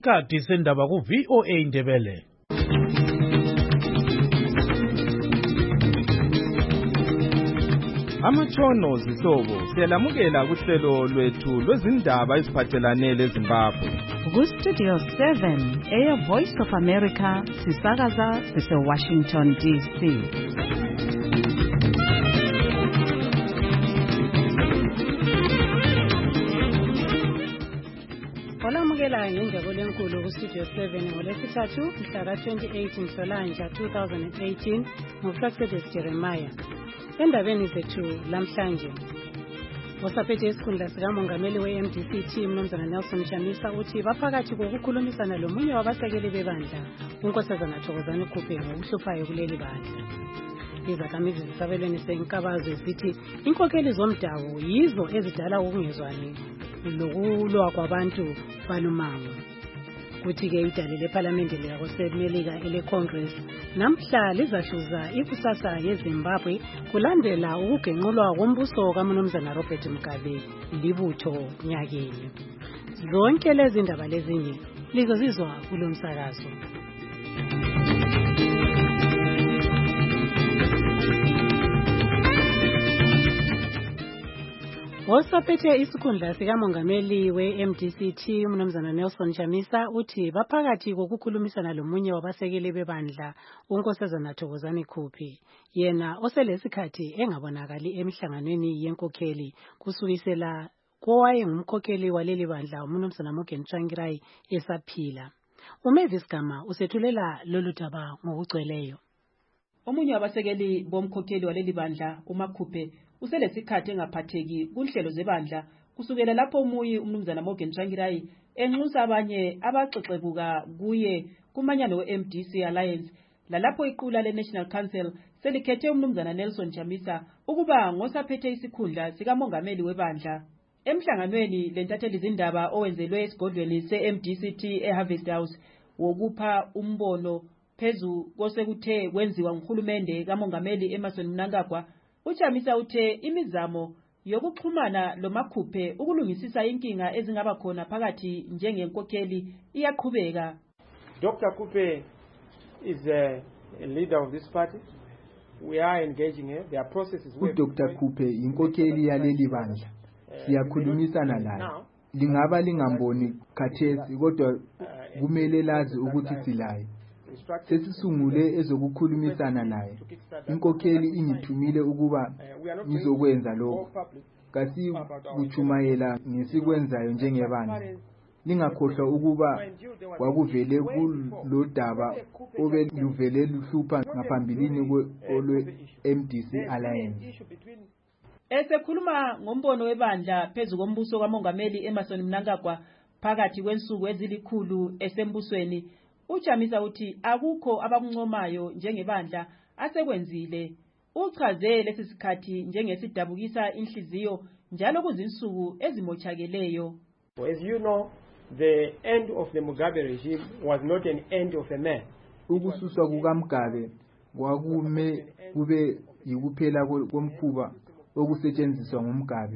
Isikhathi sendaba ku VOA Indebele. Amatshono zihlobo siyalamukela kuhlelo lwethu lwezindaba eziphathelane leZimbabwe. Ku-Studio 7 Air Voice of America sisakaza sise-Washington DC. Olamukela ngenjabulo enkulu ku-Studio 7 ngolwesithathu mhla ka-28 Nhlolanja 2018 nguFlaxedes Jeremiah. Endabeni zethu lamhlanje, osaphethe isikhundla sikamongameli we-MDC Mnumzana Nelson Chamisa uthi baphakathi kokukhulumisana lomunye wabasekeli bebandla uNkosazana Thokozani Khuphe ngokuhluphayo kuleli bandla. Izakhamizi zisabelweni senkabazwe zithi inkokheli zomdabu yizo ezidala ukungezwani lokulwa kwabantu balumango. Kuthi-ke idale lephalamende likasemelika ele-Congress namhla lizahluza ikusasa yeZimbabwe kulandela ukugenqulwa kombuso kaMnumzana Robert Mugabe libutho nyakeni. Zonke lezi ndaba lezinye lizozizwa kulo msakazo. Osaphethe isikhundla sikamongameli we-MDC Mnumzana Nelson Chamisa uthi baphakathi kokukhulumisana lomunye wabasekeli bebandla uNkosazana Thokozani Khuphe, yena oselesikhathi engabonakali emihlanganweni yenkokheli kusukisela kowayengumkhokheli waleli bandla uMnumzana Morgan Tsvangirai esaphila. uMavis Gama usethulela lolu daba ngokugcweleyo. Omunye wabasekeli bomkhokheli waleli bandla uMakhuphe uselesikhathi engaphatheki kunhlelo zebandla kusukela lapho umuyi uMnumzana Morgan Tsvangirai enxusa abanye abaxexebuka kuye kumanyano we-MDC Alliance, lalapho iqula le-National Council selikhethe uMnumzana Nelson Chamisa ukuba ngosaphethe isikhundla sikamongameli webandla. Emhlanganweni lentatheli zindaba owenzelwe esigodlweni se-MDCT eHarvest House wokupha umbono phezu kosekuthe kwenziwa nguhulumende kamongameli Emmerson Mnangagwa, uChamisa uthe imizamo yokuxhumana loMakhuphe ukulungisisa inkinga ezingaba khona phakathi njengenkokheli iyaqhubeka. Dr. Khuphe is a leader of this party. We are engaging her. There are processes. Dr. Khuphe inkokheli yaleli bandla. Siyakhulumisana naye. Lingaba lingamboni khathesi kodwa kumele lazi ukuthi silaye. Sesisungule ezokukhulumisana naye. Inkokheli ingithumile ukuba ngizokwenza lokho. Kasi kuchumayela ngesikwenzayo njengebandla. Lingakhohlwa ukuba kwakuvele kulodaba obeluvele luhlupha ngaphambilini kwe-MDC Alliance. Esekhuluma ngombono webandla phezu kombuso kamongameli Emmerson Mnangagwa phakathi kwensuku ezilikhulu esembusweni, uChamisa uthi akukho abakuncomayo njengebandla asekwenzile. Uchaze lesi sikhathi njengesidabukisa inhliziyo njalo kuzinsuku ezimochakeleyo. As you know, the end of the Mugabe regime was not an end of a man. Ukususwa kukaMugabe kwakume kube yikuphela komkhuba okusetshenziswa nguMugabe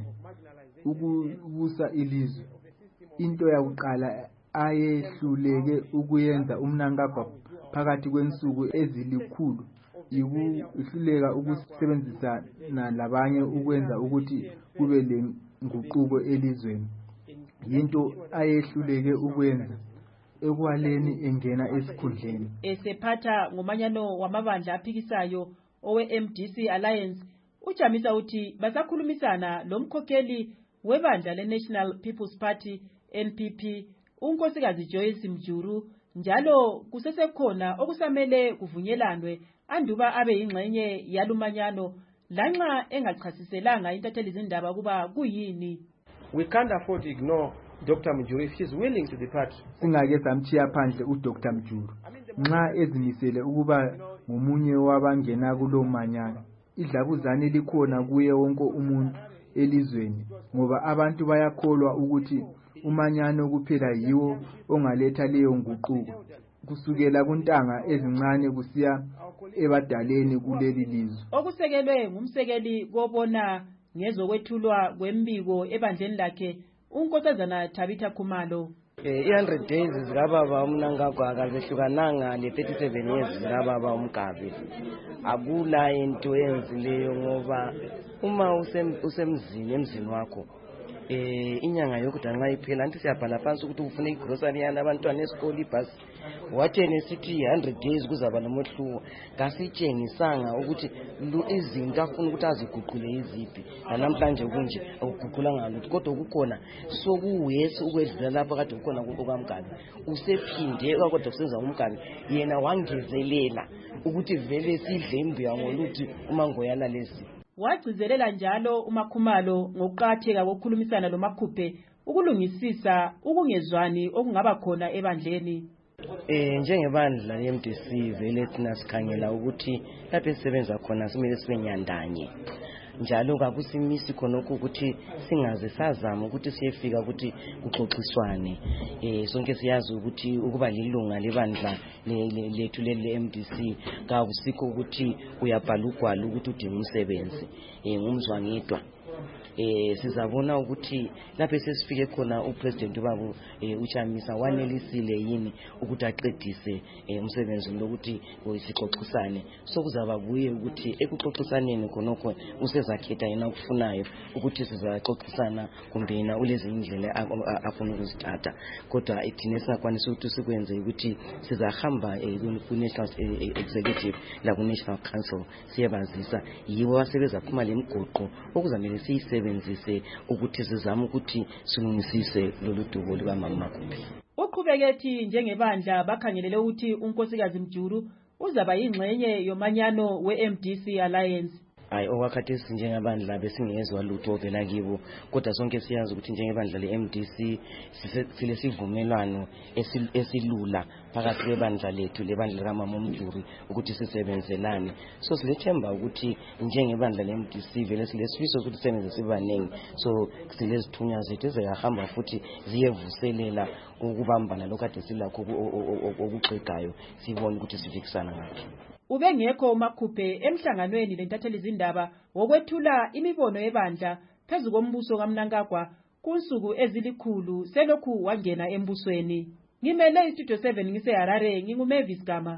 ukubusa ilizwe. Into yakuqala ayehluleke ukuyenza uMnangagwa phakathi kwensuku ezilikhulu ihluleka ukusebenzisana labanye ukwenza ukuthi kube lenguquko elizweni. Yinto ayehluleke ukwenza ekwaleni engena esikhundleni. Esephatha ngomanyano wamabandla aphikisayo owe-MDC Alliance, uChamisa uthi basakhulumisana lomkhokheli webandla le-National People's Party NPP uNkosikazi Joyce Mjuru, njalo kusesekhona okusamele kuvunyelwanwe anduba abe yingxenye yalumanyano lanxa engachasiselanga intatheli zindaba kuba kuyini. We can't afford to ignore Dr. Mjuru if she's willing to depart. Singake samchiya phandle uDr. Mjuru nxa ezimisele ukuba ngomunye wabangena kulomanyano. Idlabuzane likhona kuye wonke umuntu elizweni ngoba abantu bayakholwa ukuthi umanyano kuphela yiwo ongaletha leyo nguquko kusukela kuntanga ezincane kusiya ebadaleni kuleli lizwe. Okusekelwe ngumsekeli kobona ngezokwethulwa kwembiko ebandleni lakhe uNkosazana Tabitha Khumalo. 100 days zikababa uMnangagwa akazehlukananga le37 years zikababa uMgabi. Akula into enzileyo ngoba uma emzini wakho inyanga yokuthi nxa iphela anti siyabhala phansi ukuthi ufune igrocery yana abantwana esikole ibhasi wathene sithi 100 days kuzaba nomohluko kasitshengisanga ukuthi izinto afuna ukuthi aziguqule iziphi namhlanje kunje akuguqulanga lutho kodwa kukhona sokuwesi ukwedlula lapha kade kukhona kukaMgabi usephinde kodwa kusenza uMgabi yena wangezelela ukuthi vele sidle imbuya ngoluthi umangoyana lezi. Wagcizelela njalo uMakhumalo ngokuqatheka kokukhulumisana loMakhuphe ukulungisisa ukungezwani okungaba khona ebandleni. Njengebandla leMDC vele thina sikhangela ukuthi lapho esisebenza khona simele sibe nyandanye. Njalo kakusimisi khonokho ukuthi singaze sazama ukuthi siyefika ukuthi kuxoxiswane. Sonke siyazi ukuthi ukuba lilunga lebandla lethu le-MDC kakusikho ukuthi uyabhala ugwalo ukuthi udinga umsebenzi ngumzwa ngedwa. Sizabona ukuthi lapho sesifike khona upresident ubaba uChamisa wanelisile yini ukuthi aqedise umsebenzi lokuthi sixoxisane. Sokuzaba kuye ukuthi ekuxoxisaneni khonokho usezakhetha yena ukufunayo ukuthi sizaxoxisana kumbe yena ulezi indlela afuna ukuzithatha. Kodwa ithina singakwanisa ukuthi sikwenze ukuthi sizahamba ku-National Executive la ku-National Council siyabazisa yibo asebenza phuma lemgoqo okuzamele siyisebenzise ukuthi sizame ukuthi silungisise lolu dubo lukaMama Makhuphe. Uqhubeke njengebandla bakhangelele ukuthi uNkosikazi Mjuru uzaba yingxenye yomanyano we-MDC Alliance. Okwakhathesi njengabandla besingezwa lutho ovela kibo kodwa sonke siyazi ukuthi njengebandla le-MDC silesivumelwano esilula phakathi kwebandla lethu lebandla likaMama Mjuru ukuthi sisebenzelane. So silethemba ukuthi njengebandla le-MDC vele silesifiso ukuthi sisebenze sibanengi. So silezithunywa zethu eziyahamba futhi ziyevuselela ukubambana lokade silakho okuxegayo sibone ukuthi sifikisana ngakho. Ubengekho uMakhuphe emhlanganweni lentatheli izindaba wokwethula imibono yebandla phezu kombuso kaMnangagwa kunsuku ezilikhulu selokhu wangena embusweni. Ngimele iStudio 7 ngiseHarare nginguMavis Gama.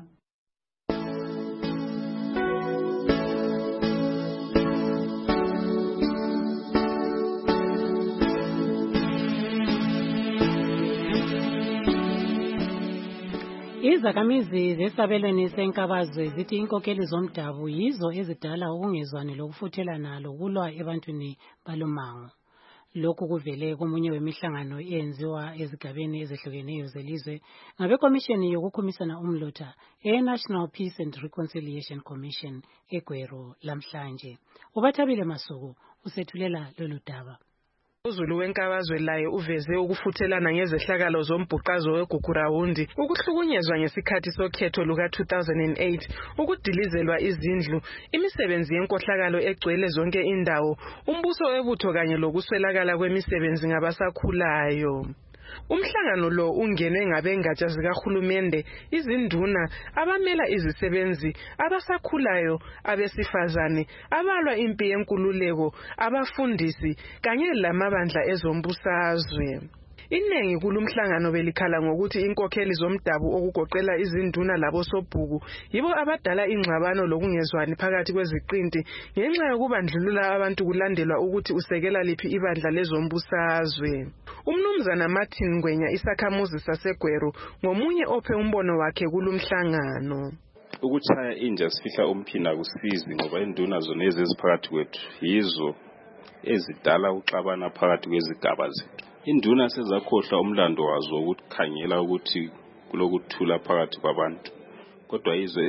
Izakhamizi zesabelweni senkabazwe zithi inkokheli zomdabu yizo ezidala ukungezwani lokufuthelana lokulwa ebantwini balomango. Lokhu kuvele komunye wemihlangano eyenziwa ezigabeni ezehlukeneyo zelizwe ngabekomishini yokukhumisana umlotha e-National Peace and Reconciliation Commission eGweru lamhlanje. Ubathabile Masuku usethulela lolu daba. UZulu wenkabazwe laye uveze ukufuthelana ngezehlakalo zombhuqazo weGugurawundi, ukuhlukunyezwa ngesikhathi sokhetho luka-2008, ukudilizelwa izindlu, imisebenzi yenkohlakalo egcwele zonke indawo, umbuso webutho kanye lokuswelakala kwemisebenzi ngabasakhulayo. Umhlangano lo ungenwe ngabengatsha zikahulumende, izinduna, abamela izisebenzi, abasakhulayo, abesifazane, abalwa impi yenkululeko, abafundisi kanye lamabandla ezombusazwe. Inengi kulumhlangano belikhala ngokuthi inkokheli zomdabu okugoqela izinduna labosobhuku yibo abadala ingxabano lokungezwani phakathi kweziqinti ngenxa yokubandlulula abantu kulandelwa ukuthi usekela liphi ibandla lezombusazwe. Umnumzana Martin Ngwenya isakhamuzi saseGweru ngomunye ophe umbono wakhe kulumhlangano. Ukuchaya inja sifihla umphina kusizi ngoba induna zona eziphakathi kwethu yizo ezidala uxabana phakathi kwezigaba zethu. Induna sezakhohlwa umlando wazo ukukhangela ukuthi kulokuthula phakathi kwabantu, kodwa yizo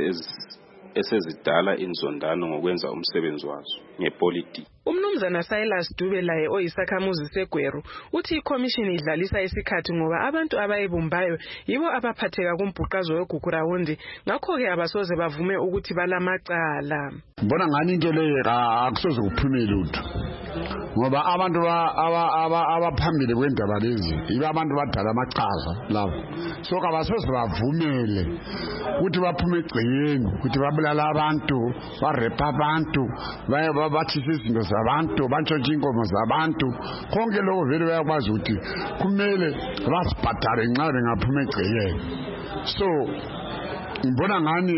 esezidala inzondano ngokwenza umsebenzi wazo ngepolitiki. Umnumzana Silas Dube laye oyisakhamuzi seGweru uthi ikhomishini idlalisa isikhathi ngoba abantu abayibumbayo yibo abaphatheka kumbhuqazo weGugurawundi, ngakho-ke abasoze bavume ukuthi balamacala. Mbona ngani into leyo akusoze kuphume lutho. ngoba abantu abaphambili kwendaba lezi yiba abantu badala amaqhaza labo so kabasoze bavumele ukuthi baphume egcekeni ukuthi babulala abantu barepa abantu bathisa izinto zabantu bantshontshe inkomo zabantu konke lokho vele bayakwazi ukuthi kumele basibhadale nxa bengaphuma egcekeni so ngibona ngani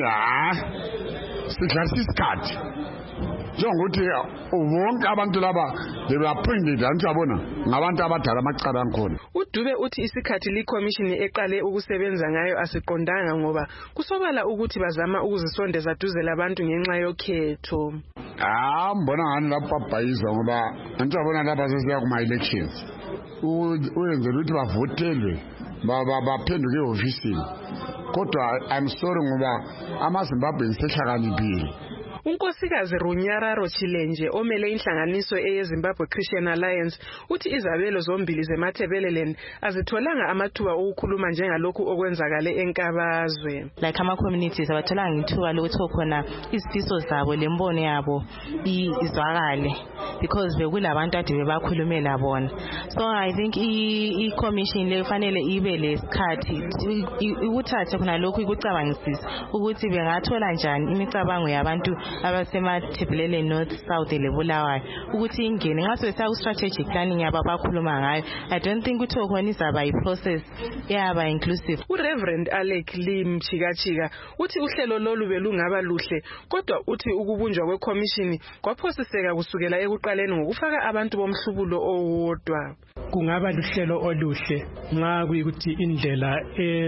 sidlalisa isikhathi njengokuthi wonke abantu laba bebaphindile antsabona ngabantu abadala amacala ankhona. uDube uthi isikhathi likhomishini eqale ukusebenza ngayo asiqondanga ngoba kusobala ukuthi bazama ukuzisondeza duze labantu ngenxa yokhetho. Mbona ngani lapha babhayiza ngoba antsabona lapha sesiya kuma elections uyenzela ukuthi bavotelwe baphenduke ehofisini kodwa I'm sorry ngoba amaZimbabwe sehlakaniphile. unkosikazi Runyararo Chilenje omele inhlanganiso eyeZimbabwe Christian Alliance uthi izabelo zombili zeMatabeleland azitholanga amathuba okukhuluma njengalokhu okwenzakale enkabazwe. Like ama communities abatholanga ithuba lokuthi khona izifiso zabo lembono yabo izwakale because bekulabantu ade bebakhulumela bona. So I think I commission le kufanele ibe lesikhathi ukuthatha khona lokhu ikucabangisisa ukuthi bengathola njani imicabango yabantu abasemaThebelele North South leBulawayo ukuthi ingene ngaso seku strategic planning yaba bakhuluma ngayo. I don't think ukuthi khona izaba iprocess yaba inclusive. uReverend Alec Lim Chikachika uthi uhlelo lolu belungaba luhle kodwa uthi ukubunjwa kweCommission kwaphosiseka kusukela ekuqaleni ngokufaka abantu bomhlubulo owodwa. Kungaba luhlelo oluhle nxa kuyikuthi indlela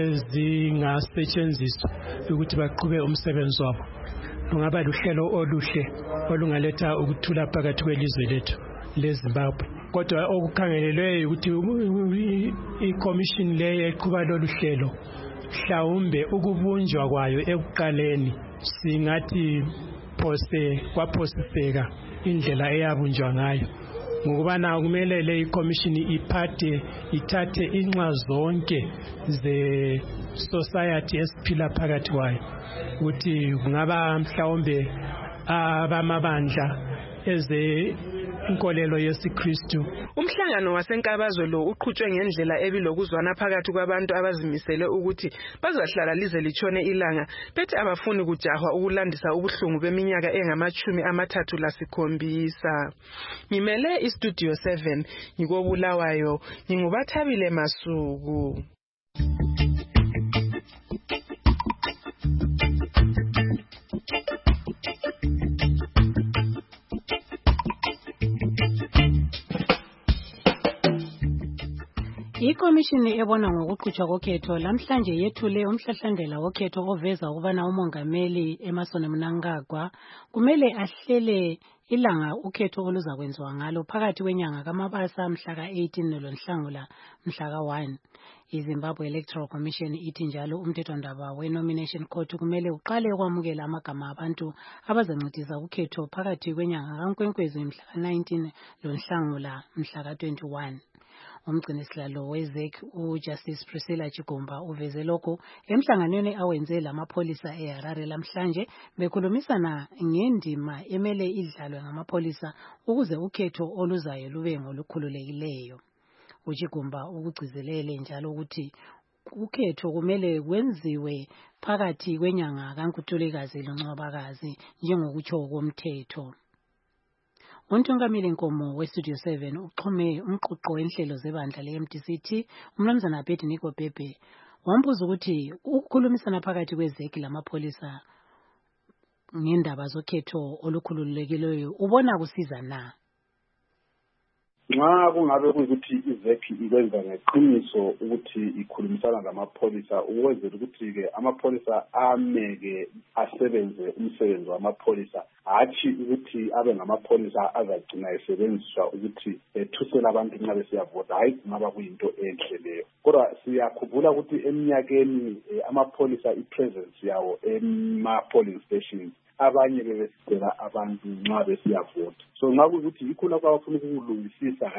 ezingasetshenziswa ukuthi baqhube umsebenzi wabo. Kungaba luhlelo oluhle olungaletha ukuthula phakathi kwelizwe lethu leZimbabwe. Kodwa okukhangelelwe ukuthi iCommission le eqhuba lolu hlelo mhlawumbe ukubunjwa kwayo ekuqaleni singathi kwaphosiseka indlela eyabunjwa ngayo. Ngokubana kumele le iCommission ithathe inxa zonke ze society esiphila phakathi kwayo ukuthi kungaba mhlawumbe abamabandla eze inkolelo yesiKristu. Umhlangano wasenkabazwe lo uqhutshwe ngendlela ebilokuzwana phakathi kwabantu abazimisele ukuthi bazahlala lize litshone ilanga bethi abafuni kujahwa ukulandisa ubuhlungu beminyaka engama-37. Ngimele iStudio 7 ngikobulawayo ngingubathabile Masuku. iCommission ebona ngokuqhutshwa kokhetho lamhlanje yethule umhlahlandlela wokhetho oveza ukubana umongameli Emmerson Mnangagwa kumele ahlele ilanga ukhetho oluzakwenziwa ngalo phakathi kwenyanga kaMabasa mhla ka-18 noLwesihlanu mhla ka-1. iZimbabwe Electoral Commission ithi njalo umthethwandaba we-Nomination Court kumele uqale ukwamukela amagama abantu abazancedisa ukhetho phakathi kwenyanga kaNkwenkwezi mhla ka-19 noLwesihlanu mhla ka-21. Umgcinisihlalo weZEC uJustice Priscilla Chigumba uveze lokho emhlanganweni awenze lamapholisa eHarare lamhlanje bekhulumisana ngendima emele idlalwe ngamapholisa ukuze ukhetho oluzayo lube ngolukhululekileyo. uChigumba ukugcizelele njalo ukuthi ukhetho kumele kwenziwe phakathi kwenyanga kaNkutulikazi loNcwabakazi njengokutsho komthetho. Untungameli Nkomo weStudio 7 uxhume umquqo wenhlelo zebandla leMDCT umnumzana Abednego Bhebhe wambuza ukuthi ukukhulumisana phakathi kweZEC lamapholisa ngendaba zokhetho olukhululekileyo ubona kusiza na? Nxa kungabe ukuthi iZEC ikwenza ngeqiniso ukuthi ikhulumisana lamapholisa ukwenzela ukuthi ke amapholisa ameke asebenze umsebenzi wamapholisa hathi ukuthi abe ngamapholisa azagcina esebenziswa ukuthi ethusela abantu nxa besiyavota hayi kungaba kuyinto enhle leyo. Kodwa siyakhumbula ukuthi eminyakeni amapholisa ipresence yawo ema-polling stations abanye bebesicela abantu nxa besiyavota. So nxa kuyikuthi yikho lapho abafuna ukulungisisa hayi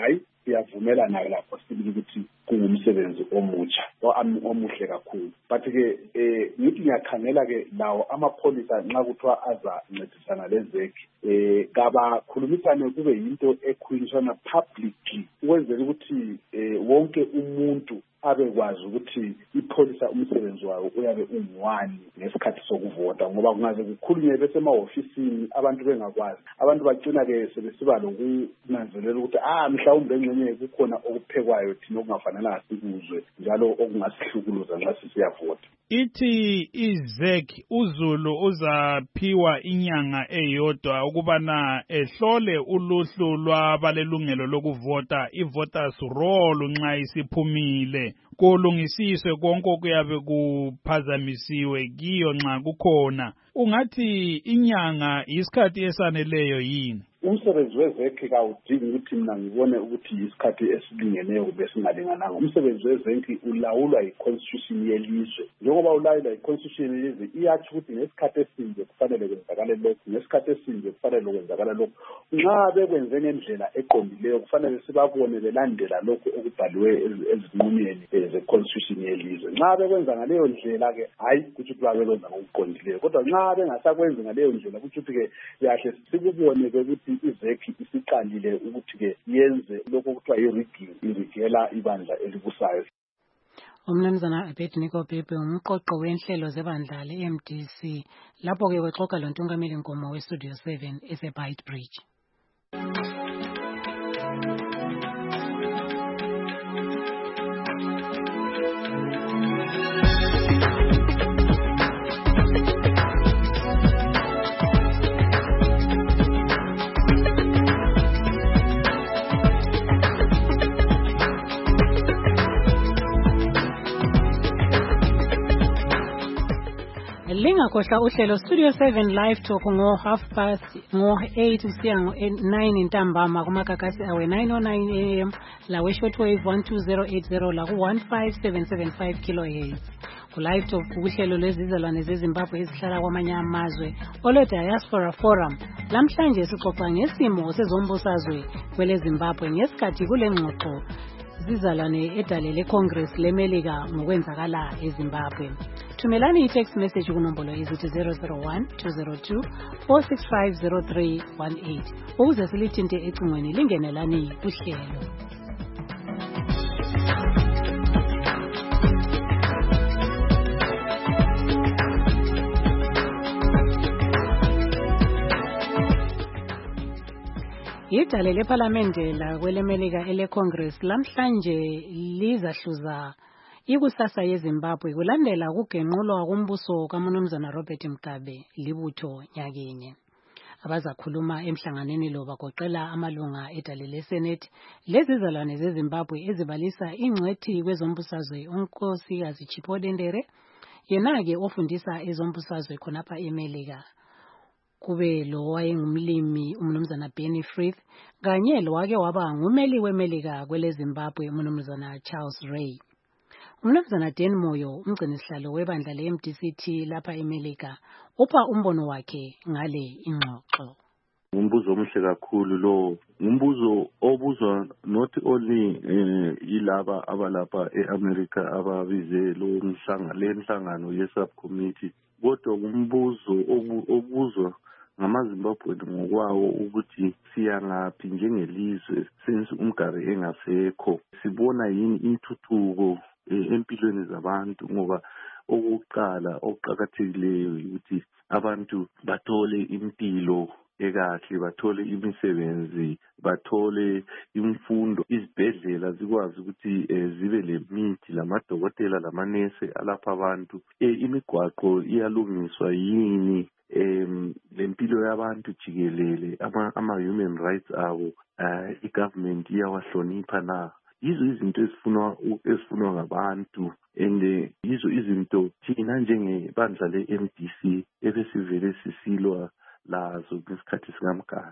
siyavumelana lapho sibili ukuthi kungumsebenzi omutsha omuhle kakhulu. But-ke ngithi ngiyakhangela-ke lawo amapholisa nxa kuthiwa azancedisana lezekhi kabakhulumisane kube yinto ekhulunyiswana publicly ukwenzela ukuthi wonke umuntu abekwazi ukuthi ipholisa umsebenzi wayo uyabe unguwani ngesikhathi sokuvota, ngoba kungaze kukhulunywe besemahofisini abantu bengakwazi, abantu bagcina-ke sebesiba lokunanzelela ukuthi mhlawumbe engxenye kukhona okuphekwayo thina okungafanelanga sikuzwe njalo okungasihlukuluza nxa sisiyavota. Ithi izek uZulu uzaphiwa inyanga eyodwa ukubana ehlole uluhlu lwabalelungelo lokuvota, i-voters roll nxa isiphumile, kulungisiswe konke okuyabe kuphazamisiwe kiyo nxa kukhona. Ungathi inyanga isikhathi esaneleyo yini? Umsebenzi wezekhi kawudingi ukuthi mina ngibone ukuthi isikhathi esilingeneyo kube singalingananga. Umsebenzi wezekhi ulawulwa yi-constitution yelizwe. Njengoba ulawulwa yi-constitution yelizwe iyathi ukuthi ngesikhathi esinje kufanele kwenzakale lokhu, ngesikhathi esinje kufanele kwenzakala lokhu. Nxa bekwenze ngendlela eqondileyo kufanele sibabone belandela lokhu okubhaliwe ezinqumeni ze-constitution yelizwe. Nxa bekwenza ngaleyo ndlela-ke hayi kuthi ukuthi babekwenza ngokuqondileyo, kodwa nxa bengasakwenzi ngaleyo ndlela kuthi ukuthi-ke yahle sikubone-ke ukuthi izekhi isiqalile ukuthi-ke yenze lokho okuthiwa yi-rigging, irigela ibandla elibusayo. Umnumzana Abednego Bhebhe umqoqo wenhlelo zebandla le-MDC lapho-ke wexoxa lontungameli Nkomo weStudio 7 ese-Beitbridge. Lingakhohlwa uhlelo Studio 7 Live Talk ngo-8 kusiya ngo-9 intambama kumagagasi awe 909 AM lawe shortwave 12080 la ku-15775 kHz. Ku-Live Talk uhlelo lwezizalwane zeZimbabwe ezihlala kwamanye amazwe olwe-Diaspora Forum. Lamhlanje sixoxa ngesimo sezombusazwe kwele Zimbabwe ngesikhathi kule ngxoxo zizalwane edale Congress leMelika ngokwenzakala eZimbabwe. Thumelani i-text message kunombolo ezithi 001-202-465-0318 ukuze silithinte ecingweni lingenelani kuhlelo. Idale leParlamente lakweleMelika ele-Congress lamhlanje lizahluza ikusasa yeZimbabwe kulandela ukugenqulwa kumbuso kaMnumzana Robert Mugabe libutho nyakenye. Abazakhuluma emhlanganweni lo bagoqela amalunga edale leSenate lezizalwane zeZimbabwe ezibalisa ingcwethi kwezombusazwe uNkosikazi Chipode Ndere, yena-ke ofundisa ezombusazwe khonapha eMelika. Kube lo wayengumlimi umnumzana Benny Frith kanye lo wake waba ngumeli weMelika kwele Zimbabwe umnumzana Charles Ray. Umnumzana Dan Moyo umgcinisihlalo webandla le-MDC lapha eMelika upha umbono wakhe ngale ingxoxo. Umbuzo omuhle kakhulu lo, umbuzo obuzwa not only yilaba abalapha eAmerica ababize lo mhlangano ye-subcommittee, kodwa umbuzo obuzwa ngamaZimbabwe ngokwawo ukuthi siyangaphi njengelizwe since uMgabe engasekho, sibona yini intuthuko empilweni zabantu, ngoba okokuqala okuqakathekileyo ukuthi abantu bathole impilo ekahle, bathole imisebenzi, bathole imfundo, izibhedlela zikwazi ukuthi zibe lemithi lamadokotela lamanese alapha abantu, imigwaqo iyalungiswa yini, lempilo yabantu jikelele, ama-human rights abo i-government iyawahlonipha na. Yizo izinto ezifunwa ngabantu, and yizo izinto thina njengebandla le-MDC ebesivele sisilwa lazo ngesikhathi sikaMgabe.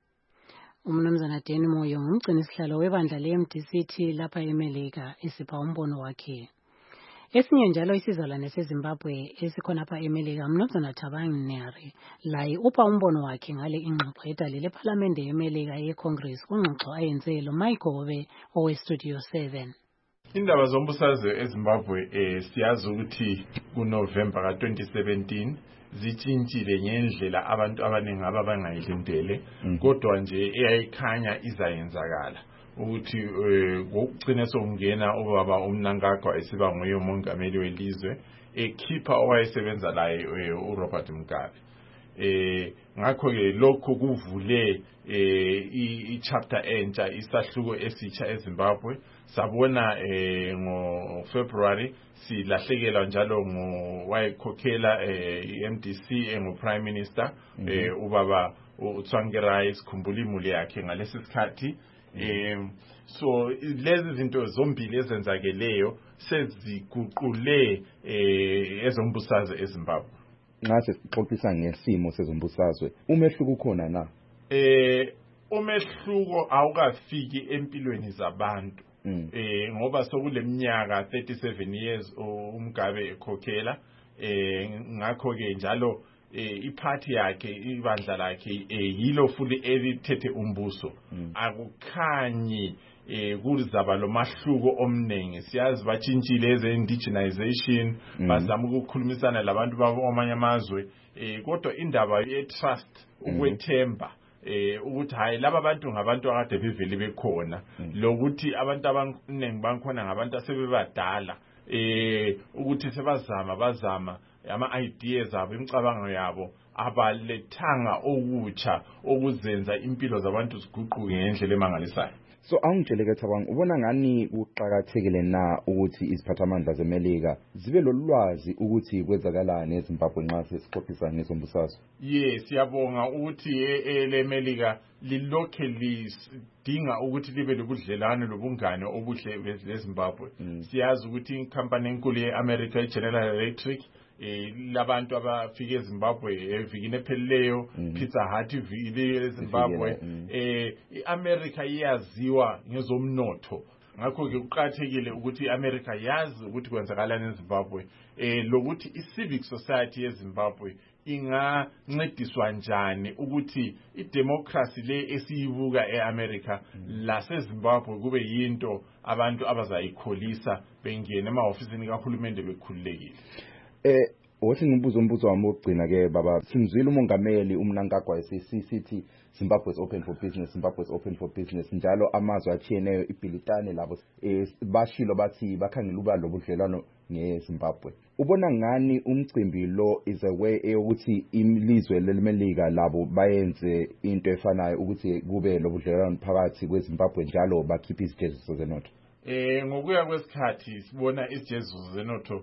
Umnumzana Dan Moyo ngumgcinisihlalo webandla le-MDC lapha eMelika esipha umbono wakhe. Esinye njalo isizalwane seZimbabwe esikhonapha eMelika Mnumzana Thabang Nare laye upha umbono wakhe ngale ingxoxo edalile ePhalamende yeMelika yeCongress ungxoxo ayenze lo Mayigobe oweStudio 7. Indaba zombusazwe eZimbabwe siyazi ukuthi kuNovember ka2017 zitshintshile ngendlela abantu abaningi abangayilindele kodwa nje eyayikhanya izayenzakala ukuthi ngokugcina sokungena ubaba uMnangagwa esiba nguye umongameli welizwe ekhipha owayesebenza laye uRobert Mugabe. Ngakho ke lokho kuvule i-chapter entsha isahluko esitsha eZimbabwe. Sabona ngoFebruary silahlekelwa njalo ngowayekhokhela iMDC engu-Prime Minister ubaba uTsvangirai sikhumbula imuli yakhe ngalesi sikhathi. So lezi zinto zombili ezenzakeleyo seziguqule ezombusazwe eZimbabwe. Ngase sixoxisa ngesimo sezombusazwe umehluko ukhona na? Umehluko awukafiki empilweni zabantu. Ngoba sokuleminyaka 37 years uMgabe ekhokhela ngakho ke njalo iparty yakhe ibandla lakhe yilo futhi elithethe umbuso akukhanyi kuzaba lo mahluko omnengi siyazi batshintshile eze-indigenization bazama ukukhulumisana labantu bamanye amazwe kodwa indaba ye-trust ukwethemba ukuthi hayi laba bantu ngabantu akade bevele bekhona lokuthi abantu abaningi bakhona ngabantu asebebadala ukuthi sebazama ama-ideas abo imicabango yabo abalethanga okutsha okuzenza impilo zabantu ziguquke ngendlela emangalisayo. So angitsheleke Thabang ubona ngani kuqhakathekile na ukuthi iziphathamandla zeMelika zibe lolwazi ukuthi kwenzakalani eZimbabwe nxa sesiqophisa ngezombusazwe? Yes siyabonga ukuthi leMelika lilokhe lidinga ukuthi libe lobudlelwane lobungane obuhle beZimbabwe. Siyazi ukuthi inkampani enkulu yeAmerica iGeneral Electric labantu abafike eZimbabwe evikini ephelileyo Pizza Hut ivile eZimbabwe iAmerica iyaziwa ngezomnotho ngakho ke kuqhathekile ukuthi iAmerica yazi ukuthi kwenzakalani eZimbabwe lokuthi iCivic Society yeZimbabwe ingancediswa njani ukuthi idemocracy le esiyibuka eAmerica laseZimbabwe kube yinto abantu abazayikholisa bengene emahofisini kahulumende bekhululekile. Wathi ngibuza umbuzo wami wokugcina ke baba simzwile umongameli uMnangagwa sithi Zimbabwe is open for business, Zimbabwe is open for business njalo amazwe achiyeneyo iBhilitane labo bashilo bathi bakhangela uba lobudlelwano ngeZimbabwe. Ubona ngani umcimbi lo is a way ukuthi ilizwe leMelika labo bayenze into efanayo ukuthi kube lobudlelwano phakathi kweZimbabwe njalo bakhipha izijeziso zenotho? Ngokuya kwesikhathi sibona izijeziso zenotho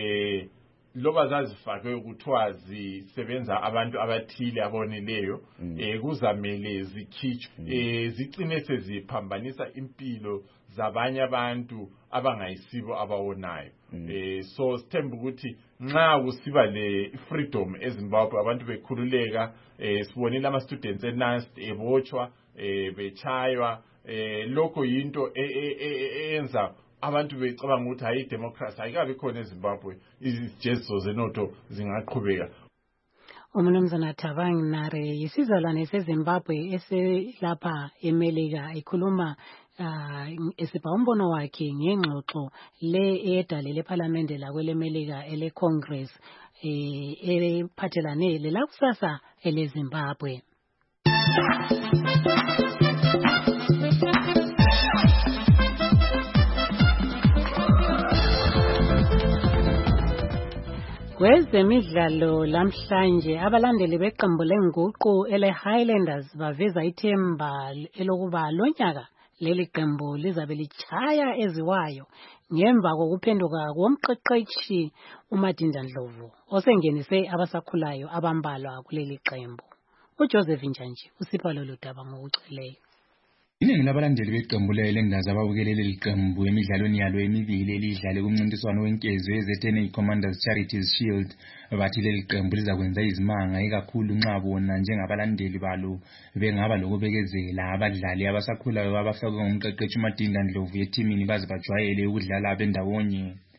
loba zazifake ukuthiwa zisebenza abantu abathile abonileyo kuzamele zikhitshwe zicine seziphambanisa impilo zabanye abantu abangayisibo abawonayo so sithemba ukuthi nxa kusiba le freedom eZimbabwe abantu bekhululeka sibonile ama students eNAST ebotshwa bechaywa lokho yinto eyenza abantu becabanga ukuthi hayi democracy ayikabe khona eZimbabwe izijeziso zenotho zingaqhubeka. Umnumzana Thabang Nare isizalwane seZimbabwe eselapha eMelika ikhuluma esipha umbono wakhe ngengxoxo le edalele ePhalamende lakweleMelika eleCongress ephathelane lelakusasa eleZimbabwe. Kwezemidlalo lamhlanje abalandeli beqembu lenguqu ele-Highlanders baveza ithemba elokuba lonyaka leli qembu lizabe lichaya eziwayo ngemva kokuphenduka komqeqeshi uMadinda Ndlovu osengenise abasakhulayo abambalwa kuleli qembu. uJoseph Njanji usipha lolu daba ngokuceleyo. Iningi labalandeli beqembu leLenders ababukele leli qembu emidlalweni yalo emibili elidlale kumncintiswano wenkezo yeZNA Commanders Charities Shield bathi leli qembu lizakwenza izimanga ikakhulu nxa bona njengabalandeli balo bengaba lokubekezela abadlali abasakhulayo abafakwe ngumqeqeshi uMadinda Ndlovu ethimini baze bajwayele ukudlala bendawonye.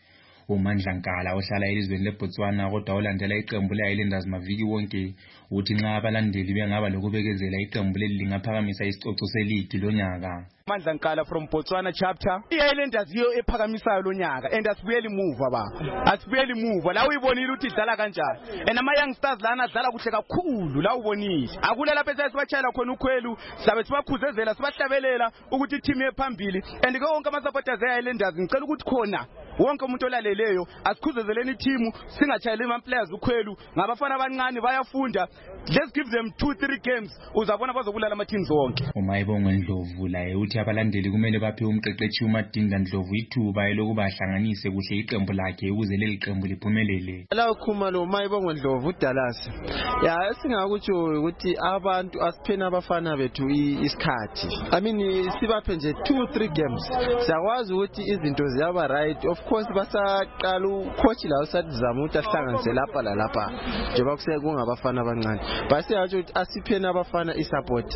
uMandla Nkala ohlala elizweni leBotswana kodwa olandela iqembu le-Highlanders maviki wonke uthi nxa abalandeli bengaba lokubekezela iqembu leli lingaphakamisa isicoco seligi lonyaka. Mandla Nkala from Botswana chapter. I-Highlanders yiyo ephakamisayo lonyaka and asibuyeli muva baba. Asibuyeli muva la uyibonile ukuthi idlala kanjani. And ama young stars lana adlala kuhle kakhulu la ubonile. Akula lapha esibachayela khona ukhwelu sabe sibakhuzezela sibahlabelela ukuthi i-team yephambili and ke wonke ama supporters e-Highlanders ngicela ukuthi khona wonke umuntu olaleleyo asikhuzezeleni i-team singachayeli ama players ukhwelu ngabafana abancane bayafunda. Let's give them 2-3 games uzabona bazobulala ama teams wonke. uMayibongwe Ndlovu laye uthi abalandeli kumele baphe umqeqeshi uMadinda Ndlovu ithuba lokuba ahlanganise kuhle iqembu lakhe ukuze leli qembu liphumelele. La ukhuma lo Mayibongwe Ndlovu uDallas. Ya singakutsho ukuthi abantu asiphena abafana bethu isikhathi. I mean sibaphe nje 2-3 games. Siyakwazi ukuthi izinto ziyaba right. Of course basaqala ucoach la usadzama ukuthi ahlanganise lapha la lapha. Njengoba kusengabafana abancane. Base yatsho ukuthi asiphena abafana isupport.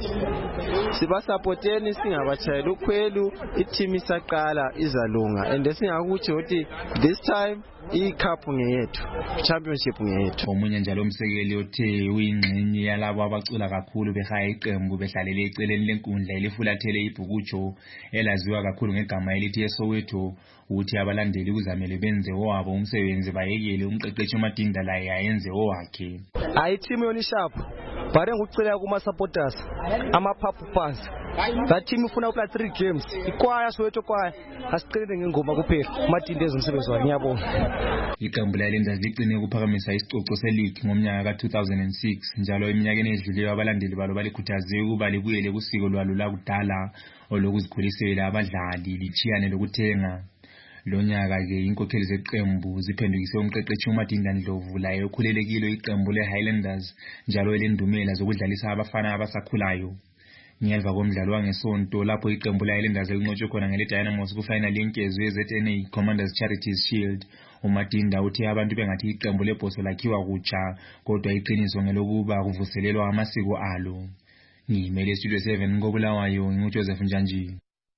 Siba supporteni singabachayela ukhwelu i-team isaqala izalunga and singakutsho ukuthi this time i-cup ngeyethu, championship ngeyethu. Omunye njalo umsekeli othe uyingxenye yalabo abacula kakhulu behaya iqembu behlalele eceleni lenkundla elifulathele ibhukujo elaziwa kakhulu ngegama elithi eSoweto uthi abalandeli kuzamele benze owabo umsebenzi bayekele umqeqeshi uMadinda laye ayenze owakhe. Ayi team yona sharp. Bare ngucela kuma supporters ama papu fans. That team ufuna ukula 3 games. Ikwaya Soweto kwaya asiqelele ngengoma kuphela. UMadinda ezomsebenzi wakhe ngiyabonga. Iqembu le-Highlanders liqine ukuphakamisa isicoco seligi ngomnyaka ka-2006 njalo eminyakeni edluleyo abalandeli balo balikhuthaze ukuba libuyele kusiko lwalo lakudala olokuzikhulisela abadlali lichiyane lokuthenga. Lonyaka-ke inkokheli zeqembu ziphendukise umqeqeshi uMadinda Ndlovu laye okhulelekile iqembu le-Highlanders njalo elendumela zokudlalisa abafana abasakhulayo. Ngemva komdlalo wangesonto lapho iqembu le-Highlanders elinqotshwe khona ngele-Dynamos kufinal yenkezo ye-ZNA Commanders Charities Shield, uMadinda uthi abantu bengathi iqembu lebhoso lakhiwa kutsha kodwa iqiniso ngelokuba kuvuselelwa amasiko alo. Ngimele Studio 7 koBulawayo nguJoseph Njanji.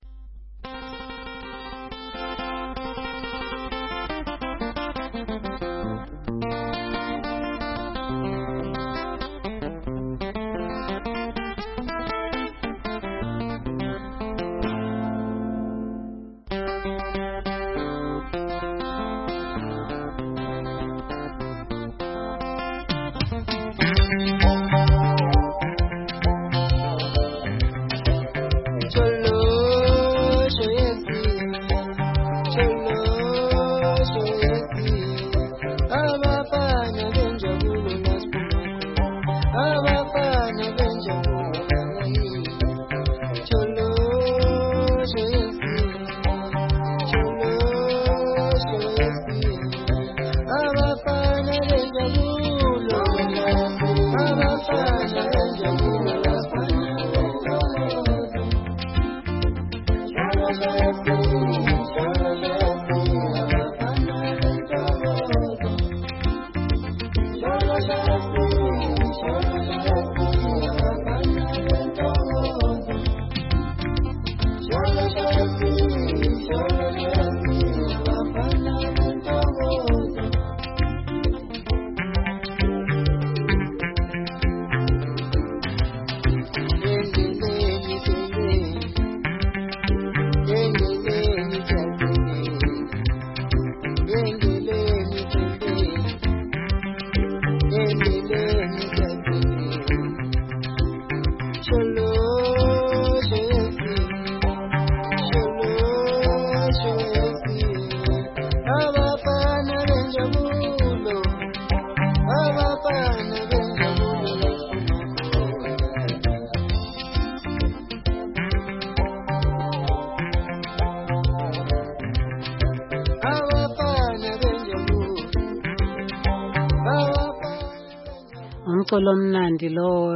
Umculo omnandi lo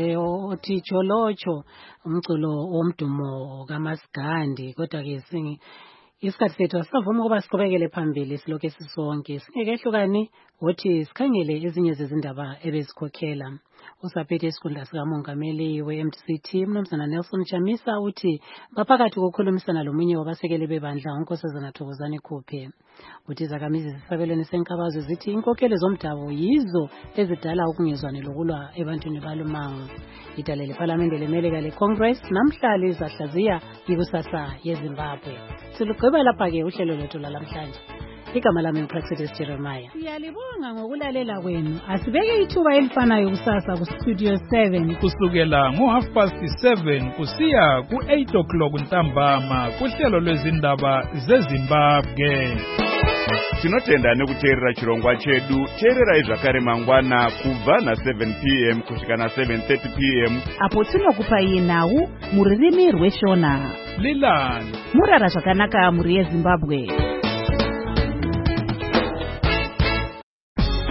othi Jolocho, umculo womdumo kaMasigandi. Kodwa ke isikhathi sethu asavuma ukuba siqhubekele phambili silokhu sisonke. Singekehlukani wothi sikhangele ezinye zezindaba ebezikhokhela. Usaphethe isikhundla sikamongameli we-MDC Mnumzana Nelson Chamisa uthi baphakathi kokukhulumisana lomunye wabasekeli bebandla uNkosazana Thokozani Khuphe. Uthi izakhamizi zesabelweni senkabazwe zithi inkokeli zomdabu yizo ezidala ukungezwani lokulwa ebantwini balumango. Idale lePhalamende leMelika leCongress namhla lizahlaziya ikusasa yeZimbabwe. Silugqiba lapha-ke uhlelo lwethu lalamhlanje. Igama lami nguPraxedis Jeremiah. Siyalibonga ngokulalela kwenu. Asibeke ithuba elifanayo kusasa kuStudio 7 kusukela ngo7:30 kusiya ku8:00 ntambama kuhlelo lwezindaba zeZimbabwe. Tinotenda nekuteerera chirongwa chedu. Teerera zvakare mangwana kubva na7 p.m. kusvika na7:30 p.m. apo tinokupai nhau muririmi rweshona. Lilani murara zvakanaka muri yeZimbabwe.